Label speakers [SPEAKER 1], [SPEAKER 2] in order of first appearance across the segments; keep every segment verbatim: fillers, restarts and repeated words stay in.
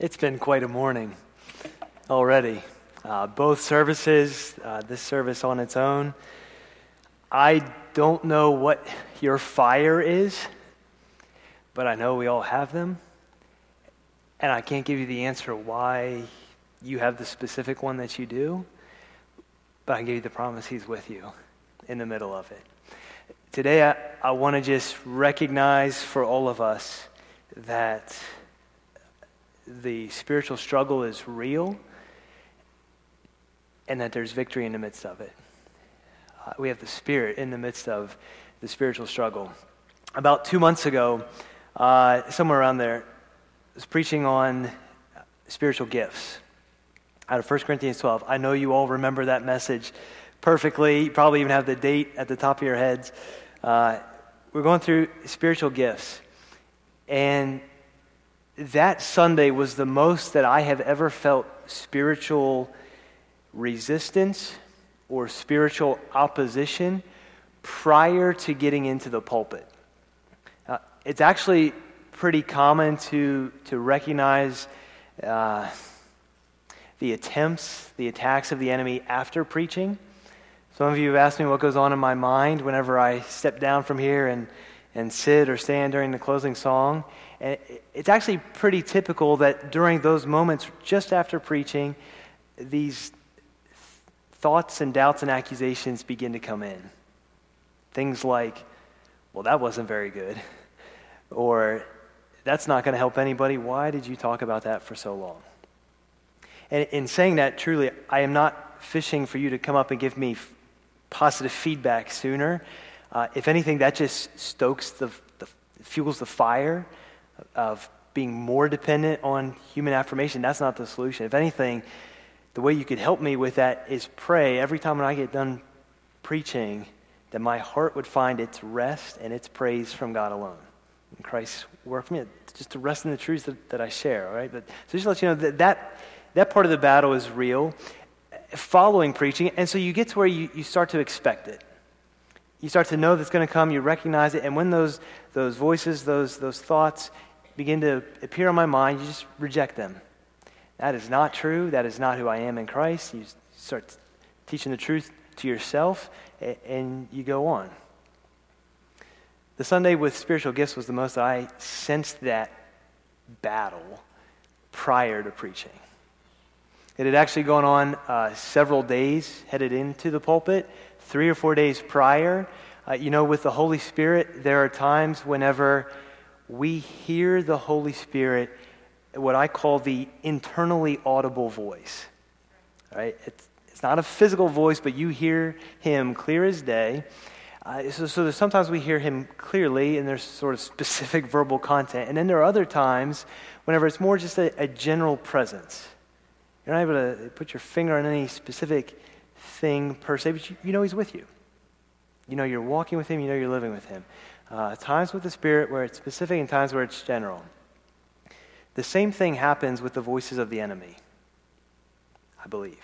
[SPEAKER 1] It's been quite a morning already. Uh, both services, uh, this service on its own. I don't know what your fire is, but I know we all have them. And I can't give you the answer why you have the specific one that you do, but I can give you the promise He's with you in the middle of it. Today, I, I want to just recognize for all of us that the spiritual struggle is real and that there's victory in the midst of it. Uh, we have the Spirit in the midst of the spiritual struggle. About two months ago, uh, somewhere around there, I was preaching on spiritual gifts out of First Corinthians twelve. I know you all remember that message perfectly. You probably even have the date at the top of your heads. Uh, we're going through spiritual gifts. And that Sunday was the most that I have ever felt spiritual resistance or spiritual opposition prior to getting into the pulpit. Uh, it's actually pretty common to to recognize uh, the attempts, the attacks of the enemy after preaching. Some of you have asked me what goes on in my mind whenever I step down from here and, and sit or stand during the closing song. And it's actually pretty typical that during those moments, just after preaching, these thoughts and doubts and accusations begin to come in. Things like, well, that wasn't very good. Or, that's not going to help anybody. Why did you talk about that for so long? And in saying that, truly, I am not fishing for you to come up and give me f- positive feedback sooner. Uh, if anything, that just stokes the, the, fuels the fire of being more dependent on human affirmation. That's not the solution. If anything, the way you could help me with that is pray every time when I get done preaching that my heart would find its rest and its praise from God alone. And Christ's work for me, just to rest in the truths that, that I share, all right? But, so just to let you know that, that that part of the battle is real, following preaching, and so you get to where you, you start to expect it. You start to know that's going to come, you recognize it, and when those those voices, those those thoughts begin to appear on my mind, you just reject them. That is not true. That is not who I am in Christ. You start teaching the truth to yourself, and you go on. The Sunday with spiritual gifts was the most that I sensed that battle prior to preaching. It had actually gone on uh, several days, headed into the pulpit, three or four days prior. Uh, you know, with the Holy Spirit, there are times whenever we hear the Holy Spirit, what I call the internally audible voice. Right? It's, it's not a physical voice, but you hear Him clear as day. Uh, so, so there's sometimes we hear Him clearly, and there's sort of specific verbal content. And then there are other times whenever it's more just a, a general presence. You're not able to put your finger on any specific thing per se, but you, you know He's with you. You know you're walking with Him, you know you're living with Him. Uh, times with the Spirit where it's specific and times where it's general. The same thing happens with the voices of the enemy, I believe.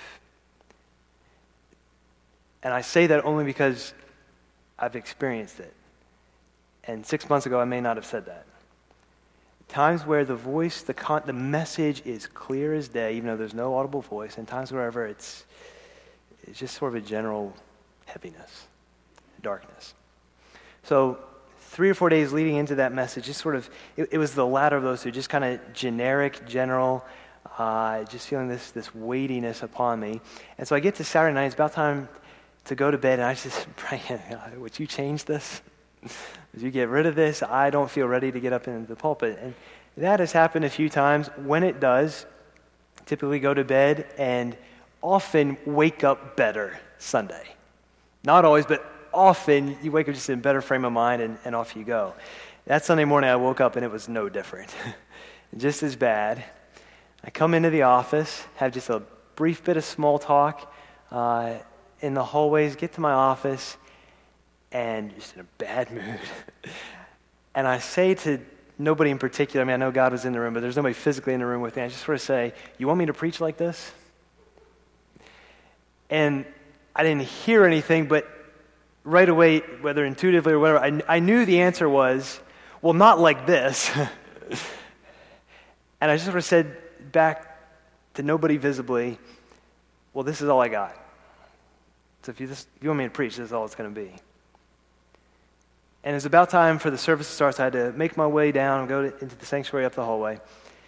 [SPEAKER 1] And I say that only because I've experienced it. And six months ago, I may not have said that. Times where the voice, the con- the message is clear as day, even though there's no audible voice, and times wherever it's it's just sort of a general heaviness, darkness. So three or four days leading into that message, just sort of, it, it was the latter of those two, just kind of generic, general, uh, just feeling this this weightiness upon me. And so I get to Saturday night, it's about time to go to bed, and I just pray, would you change this? Would you get rid of this? I don't feel ready to get up into the pulpit. And that has happened a few times. When it does, typically go to bed and often wake up better Sunday. Not always, but often you wake up just in a better frame of mind and, and off you go. That Sunday morning I woke up and it was no different. Just as bad. I come into the office, have just a brief bit of small talk uh, in the hallways, get to my office, and just in a bad mood. And I say to nobody in particular, I mean, I know God was in the room, but there's nobody physically in the room with me. I just sort of say, you want me to preach like this? And I didn't hear anything, but right away, whether intuitively or whatever, I, I knew the answer was, well, not like this. And I just sort of said, back to nobody visibly, well, this is all I got. So if you, just, if you want me to preach, this is all it's going to be. And it's about time for the service to start, so I had to make my way down and go to, into the sanctuary up the hallway.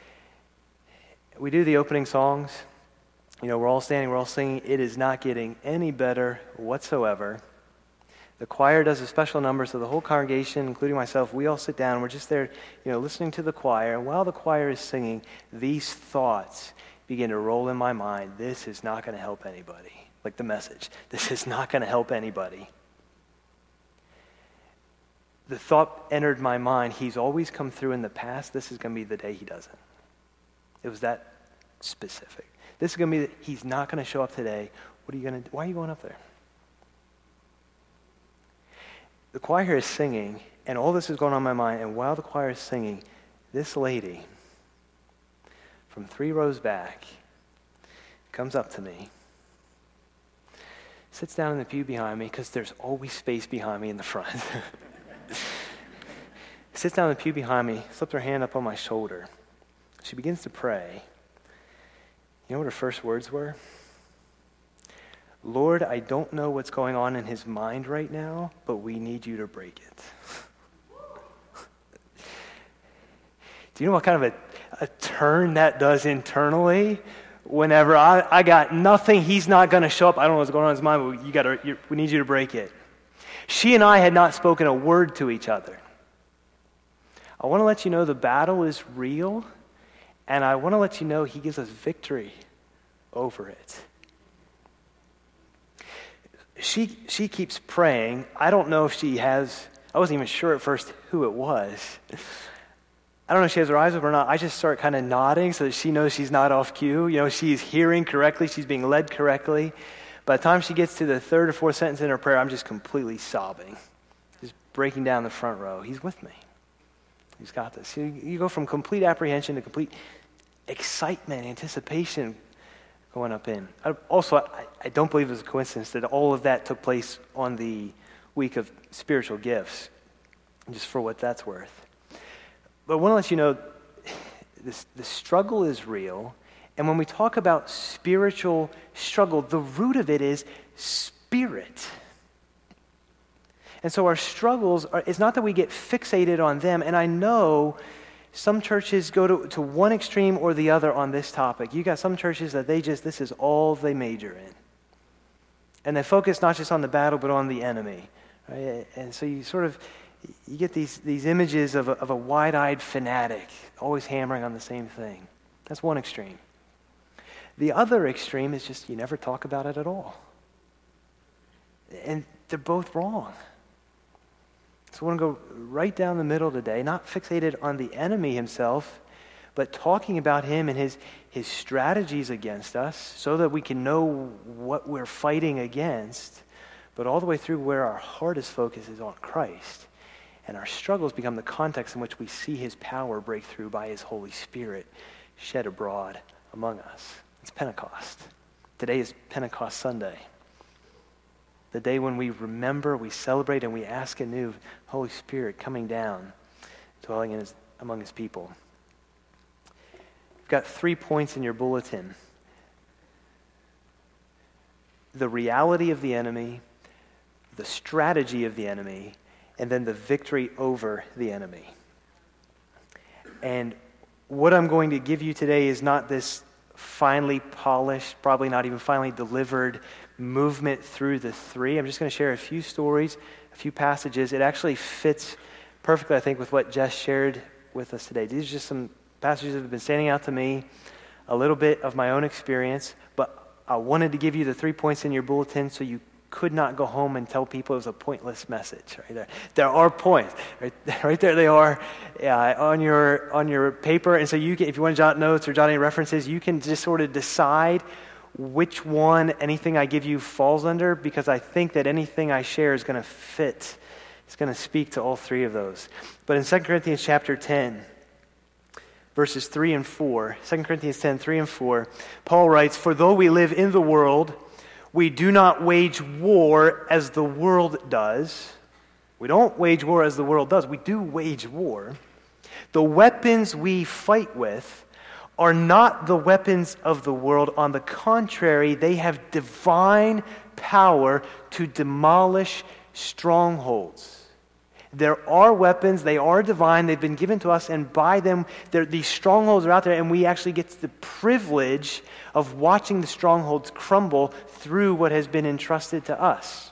[SPEAKER 1] We do the opening songs. You know, we're all standing, we're all singing. It is not getting any better whatsoever. The choir does a special number, so the whole congregation, including myself, we all sit down. We're just there, you know, listening to the choir. And while the choir is singing, these thoughts begin to roll in my mind. This is not going to help anybody. Like the message. This is not going to help anybody. The thought entered my mind, he's always come through in the past. This is going to be the day he doesn't. It was that specific. This is going to be, the, he's not going to show up today. What are you going to do? Why are you going up there? The choir is singing, and all this is going on in my mind, and while the choir is singing, this lady from three rows back comes up to me, sits down in the pew behind me, because there's always space behind me in the front. Sits down in the pew behind me, slipped her hand up on my shoulder. She begins to pray. You know what her first words were? Lord, I don't know what's going on in his mind right now, but we need you to break it. Do you know what kind of a, a turn that does internally? Whenever I, I got nothing, he's not going to show up. I don't know what's going on in his mind, but you got to. We need you to break it. She and I had not spoken a word to each other. I want to let you know the battle is real, and I want to let you know he gives us victory over it. She she keeps praying. I don't know if she has, I wasn't even sure at first who it was. I don't know if she has her eyes open or not. I just start kind of nodding so that she knows she's not off cue. You know, she's hearing correctly. She's being led correctly. By the time she gets to the third or fourth sentence in her prayer, I'm just completely sobbing. Just breaking down the front row. He's with me. He's got this. You, you go from complete apprehension to complete excitement, anticipation going up in. I, also, I, I don't believe it's a coincidence that all of that took place on the week of spiritual gifts, just for what that's worth. But I want to let you know, this, the struggle is real, and when we talk about spiritual struggle, the root of it is spirit. And so our struggles, are, it's not that we get fixated on them, and I know some churches go to, to one extreme or the other on this topic. You got some churches that they just, this is all they major in. And they focus not just on the battle, but on the enemy. Right? And so you sort of, you get these, these images of a, of a wide-eyed fanatic, always hammering on the same thing. That's one extreme. The other extreme is just you never talk about it at all. And they're both wrong. So I want to go right down the middle today, not fixated on the enemy himself, but talking about him and his, his strategies against us so that we can know what we're fighting against, but all the way through where our hardest focus is on Christ. And our struggles become the context in which we see his power break through by his Holy Spirit shed abroad among us. It's Pentecost. Today is Pentecost Sunday. The day when we remember, we celebrate, and we ask anew, Holy Spirit coming down, dwelling in his, among his people. You've got three points in your bulletin. The reality of the enemy, the strategy of the enemy, and then the victory over the enemy. And what I'm going to give you today is not this finely polished, probably not even finally delivered movement through the three. I'm just going to share a few stories, a few passages. It actually fits perfectly, I think, with what Jess shared with us today. These are just some passages that have been standing out to me, a little bit of my own experience, but I wanted to give you the three points in your bulletin so you could not go home and tell people it was a pointless message. Right there, there are points. Right, right there, they are uh, on your on your paper. And so you can, if you want to jot notes or jot any references, you can just sort of decide which one anything I give you falls under, because I think that anything I share is going to fit. It's going to speak to all three of those. But in Second Corinthians chapter ten, verses three and four, Second Corinthians ten, three and four, Paul writes, "For though we live in the world, we do not wage war as the world does." We don't wage war as the world does. We do wage war. "The weapons we fight with are not the weapons of the world. On the contrary, they have divine power to demolish strongholds. There are weapons, they are divine, they've been given to us, and by them, these strongholds are out there, and we actually get the privilege of watching the strongholds crumble through what has been entrusted to us.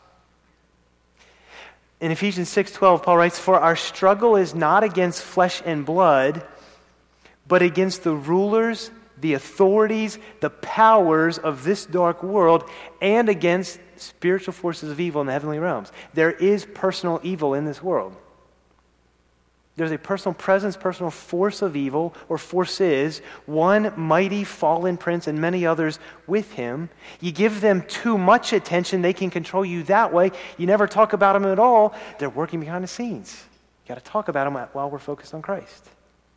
[SPEAKER 1] In Ephesians six twelve, Paul writes, "For our struggle is not against flesh and blood, but against the rulers, the authorities, the powers of this dark world, and against spiritual forces of evil in the heavenly realms." There is personal evil in this world. There's a personal presence, personal force of evil, or forces, one mighty fallen prince and many others with him. You give them too much attention, they can control you that way. You never talk about them at all. They're working behind the scenes. You got to talk about them while we're focused on Christ.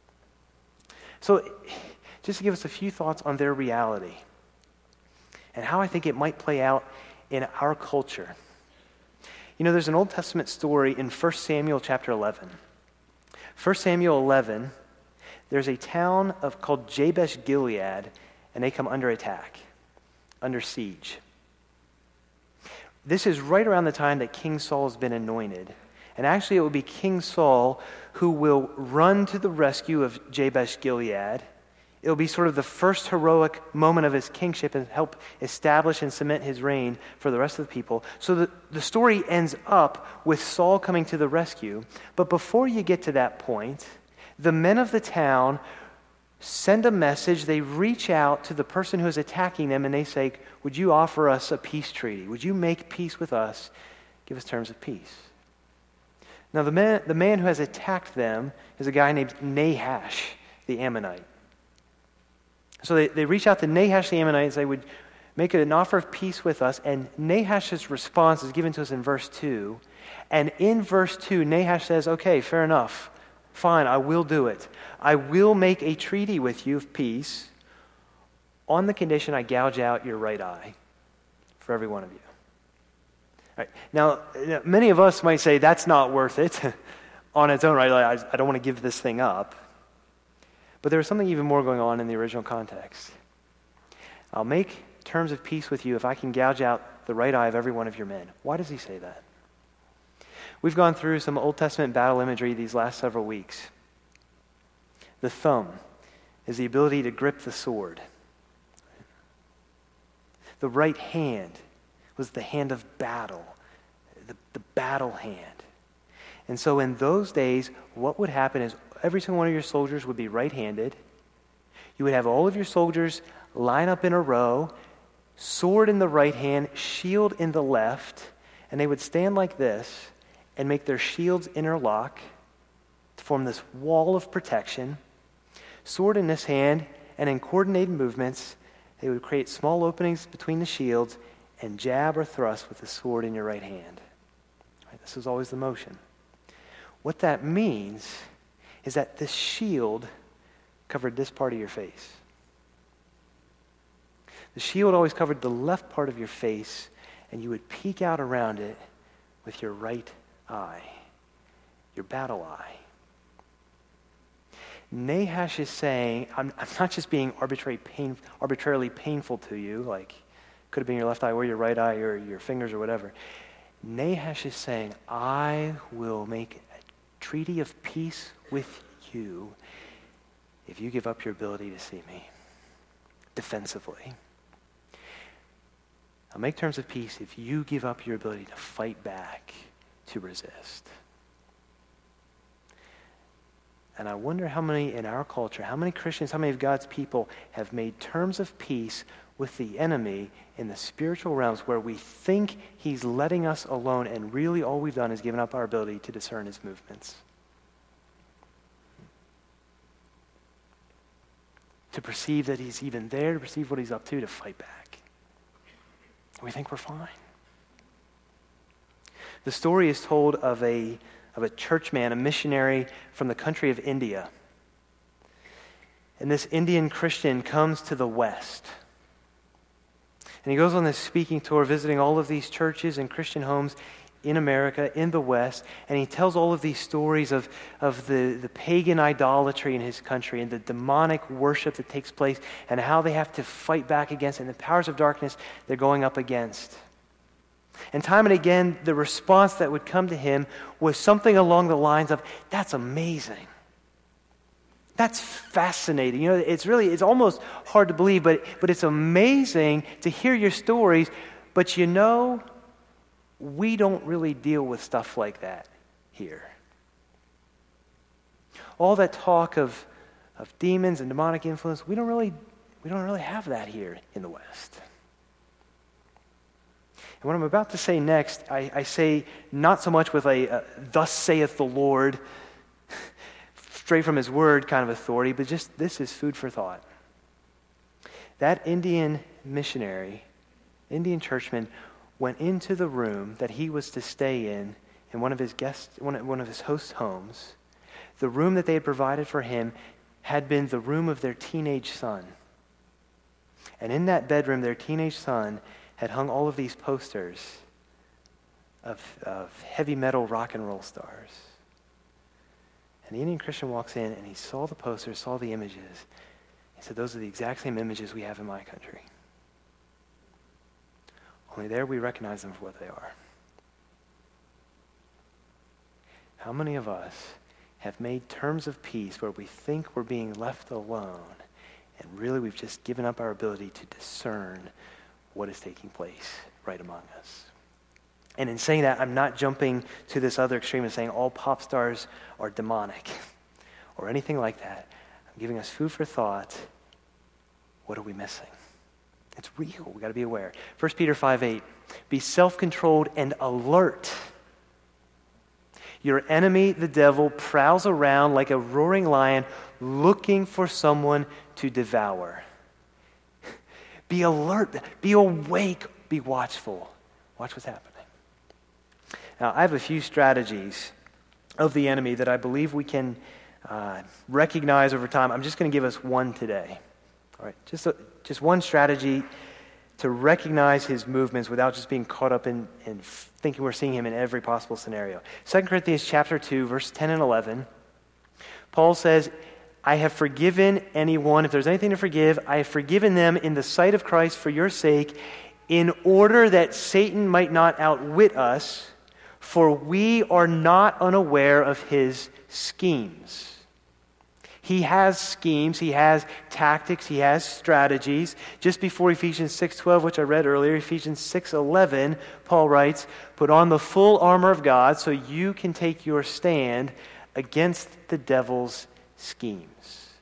[SPEAKER 1] So, just to give us a few thoughts on their reality and how I think it might play out in our culture. You know, there's an Old Testament story in First Samuel chapter eleven. First Samuel eleven, there's a town of called Jabesh Gilead, and they come under attack, under siege. This is right around the time that King Saul has been anointed. And actually it will be King Saul who will run to the rescue of Jabesh Gilead. It'll be sort of the first heroic moment of his kingship and help establish and cement his reign for the rest of the people. So the, the story ends up with Saul coming to the rescue. But before you get to that point, the men of the town send a message. They reach out to the person who is attacking them and they say, "Would you offer us a peace treaty? Would you make peace with us? Give us terms of peace." Now the man, the man who has attacked them is a guy named Nahash, the Ammonite. So they, they reach out to Nahash the Ammonite and say, "Would make an offer of peace with us." And Nahash's response is given to us in verse two. And in verse two, Nahash says, "Okay, fair enough. Fine, I will do it. I will make a treaty with you of peace on the condition I gouge out your right eye for every one of you." All right. Now, many of us might say that's not worth it on its own, right? Like, I don't want to give this thing up. But there was something even more going on in the original context. "I'll make terms of peace with you if I can gouge out the right eye of every one of your men." Why does he say that? We've gone through some Old Testament battle imagery these last several weeks. The thumb is the ability to grip the sword. The right hand was the hand of battle, the, the battle hand. And so in those days, what would happen is every single one of your soldiers would be right-handed. You would have all of your soldiers line up in a row, sword in the right hand, shield in the left, and they would stand like this and make their shields interlock to form this wall of protection. Sword in this hand, and in coordinated movements, they would create small openings between the shields and jab or thrust with the sword in your right hand. Right, this was always the motion. What that means is that this shield covered this part of your face. The shield always covered the left part of your face, and you would peek out around it with your right eye, your battle eye. Nahash is saying, I'm, I'm not just being arbitrary pain, arbitrarily painful to you, like could have been your left eye or your right eye or your fingers or whatever. Nahash is saying, I will make a treaty of peace with you if you give up your ability to see me defensively. I'll make terms of peace if you give up your ability to fight back, to resist. And I wonder how many in our culture, how many Christians, how many of God's people have made terms of peace with the enemy in the spiritual realms where we think he's letting us alone and really all we've done is given up our ability to discern his movements. To perceive that he's even there, to perceive what he's up to, to fight back. We think we're fine. The story is told of a of a church man, a missionary from the country of India. And this Indian Christian comes to the West. And he goes on this speaking tour, visiting all of these churches and Christian homes in America, in the West, and he tells all of these stories of, of the, the pagan idolatry in his country and the demonic worship that takes place and how they have to fight back against it and the powers of darkness they're going up against. And time and again, the response that would come to him was something along the lines of, that's amazing. That's fascinating. You know, it's really, it's almost hard to believe, but, but it's amazing to hear your stories. But you know, we don't really deal with stuff like that here. All that talk of, of demons and demonic influence, we don't really, we don't really have that here in the West. And what I'm about to say next, I, I say not so much with a, a thus saith the Lord, straight from his word kind of authority, but just this is food for thought. That Indian missionary, Indian churchman, went into the room that he was to stay in, in one of his guest, one, one of his host homes. The room that they had provided for him had been the room of their teenage son. And in that bedroom, their teenage son had hung all of these posters of, of heavy metal rock and roll stars. And the Indian Christian walks in and he saw the posters, saw the images. He said, those are the exact same images we have in my country. Only there we recognize them for what they are. How many of us have made terms of peace where we think we're being left alone, and really we've just given up our ability to discern what is taking place right among us? And in saying that, I'm not jumping to this other extreme and saying all pop stars are demonic or anything like that. I'm giving us food for thought. What are we missing? It's real. We've got to be aware. First Peter five eight, be self-controlled and alert. Your enemy, the devil, prowls around like a roaring lion looking for someone to devour. Be alert. Be awake. Be watchful. Watch what's happening. Now, I have a few strategies of the enemy that I believe we can uh, recognize over time. I'm just going to give us one today. All right, just a, just one strategy to recognize his movements without just being caught up in, in thinking we're seeing him in every possible scenario. Second Corinthians chapter two, verse ten and eleven, Paul says, I have forgiven anyone, if there's anything to forgive, I have forgiven them in the sight of Christ for your sake, in order that Satan might not outwit us, for we are not unaware of his schemes. He has schemes, he has tactics, he has strategies. Just before Ephesians six twelve, which I read earlier, Ephesians six eleven, Paul writes, put on the full armor of God so you can take your stand against the devil's schemes.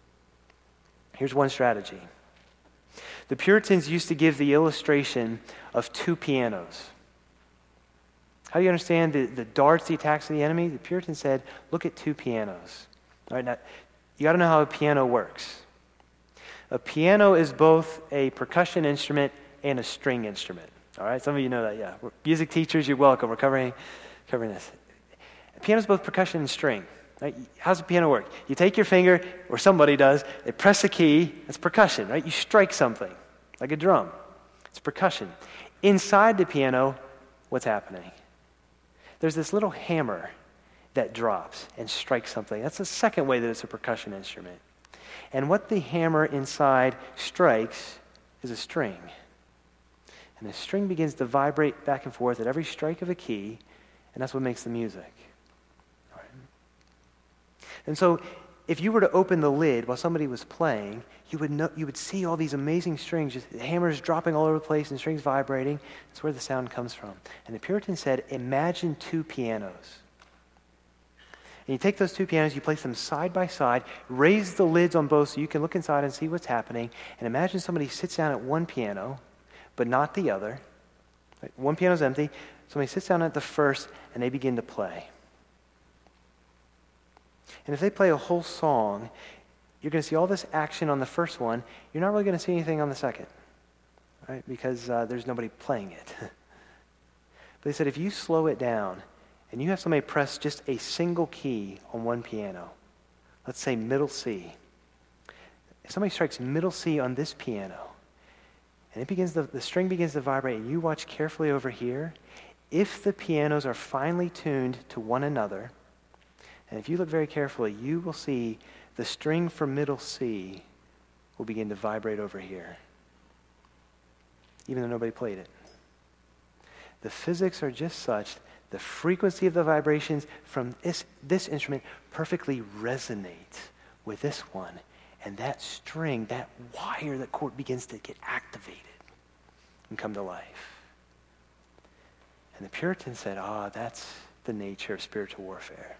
[SPEAKER 1] Here's one strategy. The Puritans used to give the illustration of two pianos. How do you understand the, the darts, the attacks of the enemy? The Puritans said, look at two pianos. All right, now, you got to know how a piano works. A piano is both a percussion instrument and a string instrument. All right, some of you know that, yeah. We're music teachers, you're welcome. We're covering, covering this. A piano is both percussion and string. Right? How's a piano work? You take your finger, or somebody does, they press a key, that's percussion, right? You strike something, like a drum. It's percussion. Inside the piano, what's happening? There's this little hammer that drops and strikes something. That's the second way that it's a percussion instrument. And what the hammer inside strikes is a string. And the string begins to vibrate back and forth at every strike of a key, and that's what makes the music. All right. And so if you were to open the lid while somebody was playing, you would know, you would see all these amazing strings, just hammers dropping all over the place and strings vibrating. That's where the sound comes from. And the Puritans said, imagine two pianos. And you take those two pianos, you place them side by side, raise the lids on both so you can look inside and see what's happening, and imagine somebody sits down at one piano, but not the other. Right? One piano's empty. Somebody sits down at the first, and they begin to play. And if they play a whole song, you're going to see all this action on the first one. You're not really going to see anything on the second, right? Because uh, there's nobody playing it. But they said if you slow it down, and you have somebody press just a single key on one piano, let's say middle C. If somebody strikes middle C on this piano, and it begins to, the string begins to vibrate, and you watch carefully over here, if the pianos are finely tuned to one another, and if you look very carefully, you will see the string from middle C will begin to vibrate over here, even though nobody played it. The physics are just such, the frequency of the vibrations from this, this instrument perfectly resonate with this one. And that string, that wire, that chord begins to get activated and come to life. And the Puritans said, ah, that's the nature of spiritual warfare.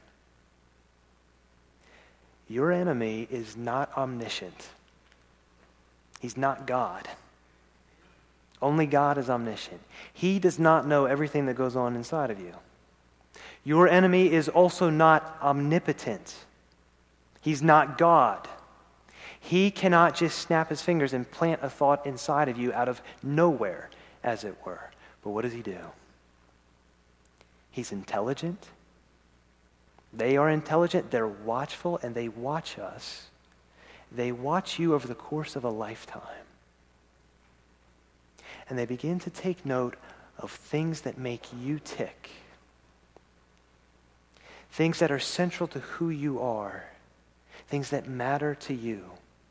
[SPEAKER 1] Your enemy is not omniscient. He's not God. Only God is omniscient. He does not know everything that goes on inside of you. Your enemy is also not omnipotent. He's not God. He cannot just snap his fingers and plant a thought inside of you out of nowhere, as it were. But what does he do? He's intelligent. They are intelligent. They're watchful, and they watch us. They watch you over the course of a lifetime. And they begin to take note of things that make you tick. Things that are central to who you are. Things that matter to you.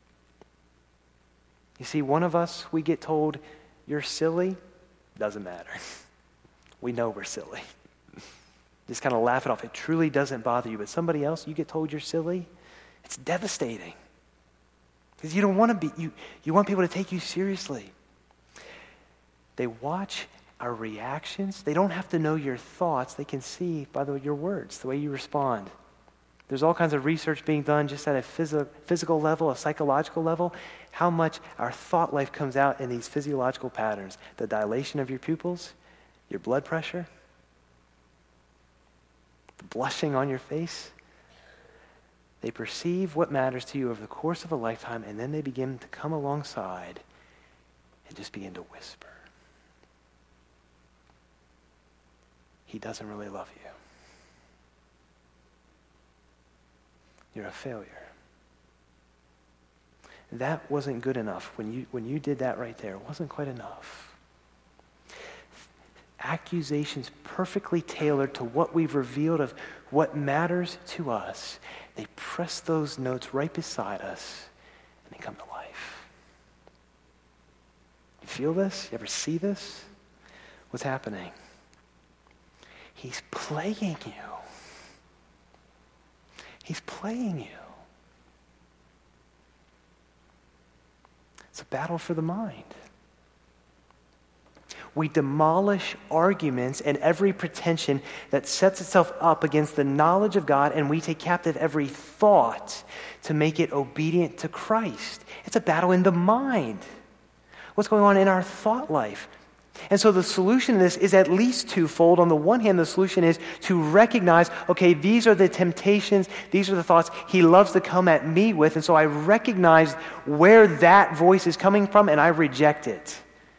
[SPEAKER 1] You see, one of us, we get told, you're silly. Doesn't matter. We know we're silly. Just kind of laugh it off. It truly doesn't bother you. But somebody else, you get told you're silly. It's devastating. Because you don't want to be, you, you want people to take you seriously. They watch our reactions. They don't have to know your thoughts. They can see by the, your words, the way you respond. There's all kinds of research being done just at a phys- physical level, a psychological level, how much our thought life comes out in these physiological patterns. The dilation of your pupils, your blood pressure, the blushing on your face. They perceive what matters to you over the course of a lifetime, and then they begin to come alongside and just begin to whisper. He doesn't really love you. You're a failure. That wasn't good enough. When you, when you did that right there, it wasn't quite enough. Accusations perfectly tailored to what we've revealed of what matters to us. They press those notes right beside us, and they come to life. You feel this? You ever see this? What's happening? He's playing you. He's playing you. It's a battle for the mind. We demolish arguments and every pretension that sets itself up against the knowledge of God, and we take captive every thought to make it obedient to Christ. It's a battle in the mind. What's going on in our thought life? And so the solution to this is at least twofold. On the one hand, the solution is to recognize, okay, these are the temptations, these are the thoughts he loves to come at me with, and so I recognize where that voice is coming from, and I reject it.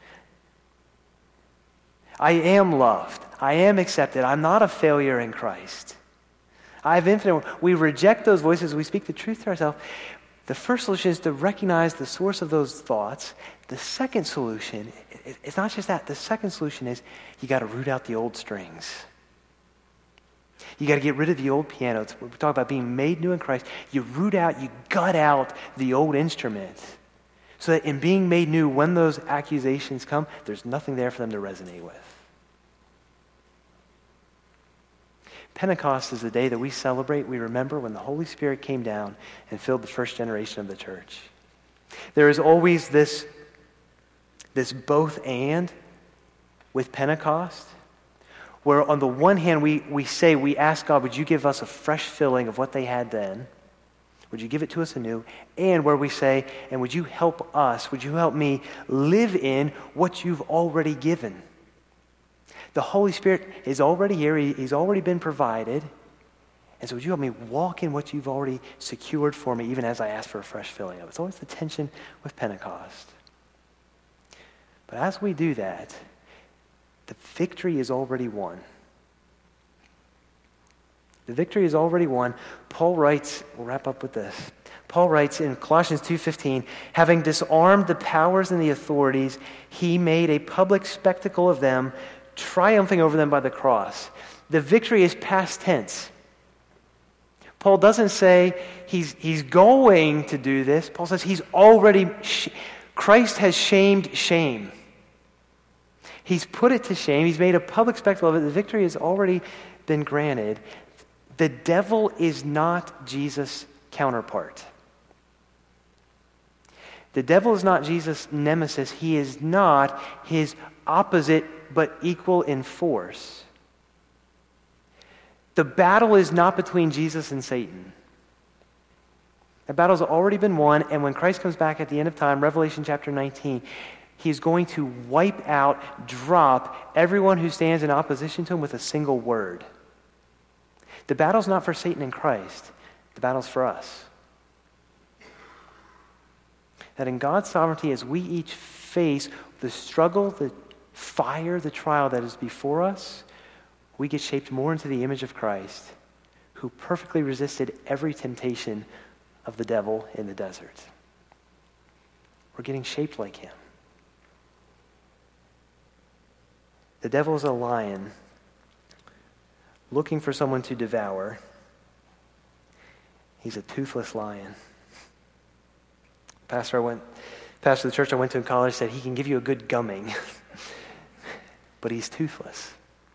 [SPEAKER 1] I am loved. I am accepted. I'm not a failure in Christ. I have infinite. We reject those voices. We speak the truth to ourselves. The first solution is to recognize the source of those thoughts. The second solution, it's not just that. The second solution is you got to root out the old strings. You got to get rid of the old pianos. We talk about being made new in Christ. You root out, you gut out the old instrument, so that in being made new, when those accusations come, there's nothing there for them to resonate with. Pentecost is the day that we celebrate, we remember when the Holy Spirit came down and filled the first generation of the church. There is always this, this both and with Pentecost, where on the one hand we, we say, we ask God, would you give us a fresh filling of what they had then? Would you give it to us anew? And where we say, and would you help us, would you help me live in what you've already given? The Holy Spirit is already here. He, he's already been provided. And so would you help me walk in what you've already secured for me, even as I ask for a fresh filling of it? It's always the tension with Pentecost. But as we do that, the victory is already won. The victory is already won. Paul writes, we'll wrap up with this. Paul writes in Colossians two fifteen, having disarmed the powers and the authorities, he made a public spectacle of them, triumphing over them by the cross. The victory is past tense. Paul doesn't say he's, he's going to do this. Paul says he's already, sh- Christ has shamed shame. He's put it to shame. He's made a public spectacle of it. The victory has already been granted. The devil is not Jesus' counterpart. The devil is not Jesus' nemesis. He is not his opposite, but equal in force. The battle is not between Jesus and Satan. The battle's already been won, and when Christ comes back at the end of time, Revelation chapter nineteen, he's going to wipe out, drop everyone who stands in opposition to him with a single word. The battle's not for Satan and Christ. The battle's for us. That in God's sovereignty, as we each face the struggle, the fire, the trial that is before us, we get shaped more into the image of Christ, who perfectly resisted every temptation of the devil in the desert. We're getting shaped like him. The devil is a lion looking for someone to devour. He's a toothless lion. Pastor I went, pastor of the church I went to in college said he can give you a good gumming, but he's toothless.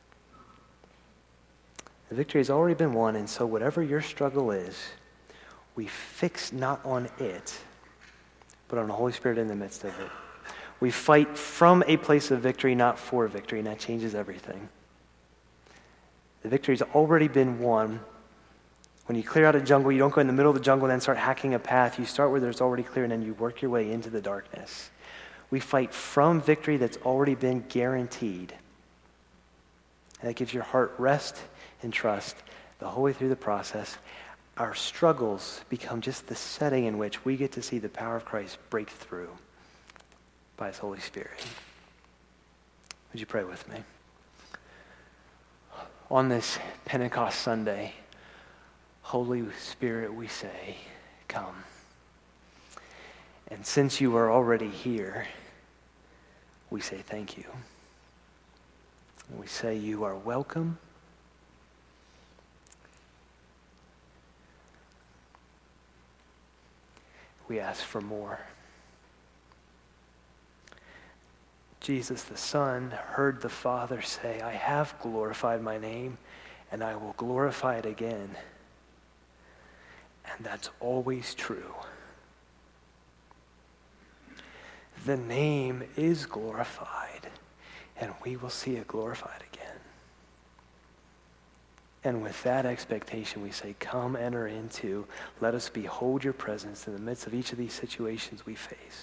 [SPEAKER 1] The victory has already been won, and so whatever your struggle is, we fix not on it, but on the Holy Spirit in the midst of it. We fight from a place of victory, not for victory, and that changes everything. The victory's already been won. When you clear out a jungle, you don't go in the middle of the jungle and then start hacking a path. You start where there's already clear, and then you work your way into the darkness. We fight from victory that's already been guaranteed. And that gives your heart rest and trust the whole way through the process. Our struggles become just the setting in which we get to see the power of Christ break through by his Holy Spirit. Would you pray with me? On this Pentecost Sunday, Holy Spirit, we say, come. And since you are already here, we say thank you. We say you are welcome. We ask for more. Jesus the Son heard the Father say, I have glorified my name, and I will glorify it again. And that's always true. The name is glorified, and we will see it glorified again. And with that expectation, we say, come enter into, let us behold your presence in the midst of each of these situations we face.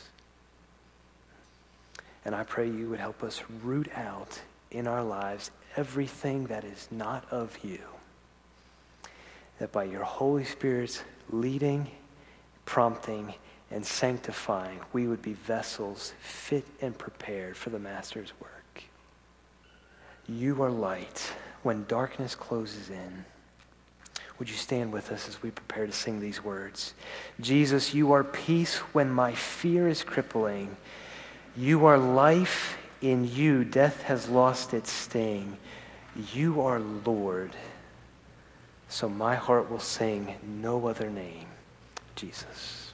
[SPEAKER 1] And I pray you would help us root out in our lives everything that is not of you. That by your Holy Spirit's leading, prompting, and sanctifying, we would be vessels fit and prepared for the Master's work. You are light when darkness closes in. Would you stand with us as we prepare to sing these words? Jesus, you are peace when my fear is crippling. You are life. In you, death has lost its sting. You are Lord. So my heart will sing no other name, Jesus.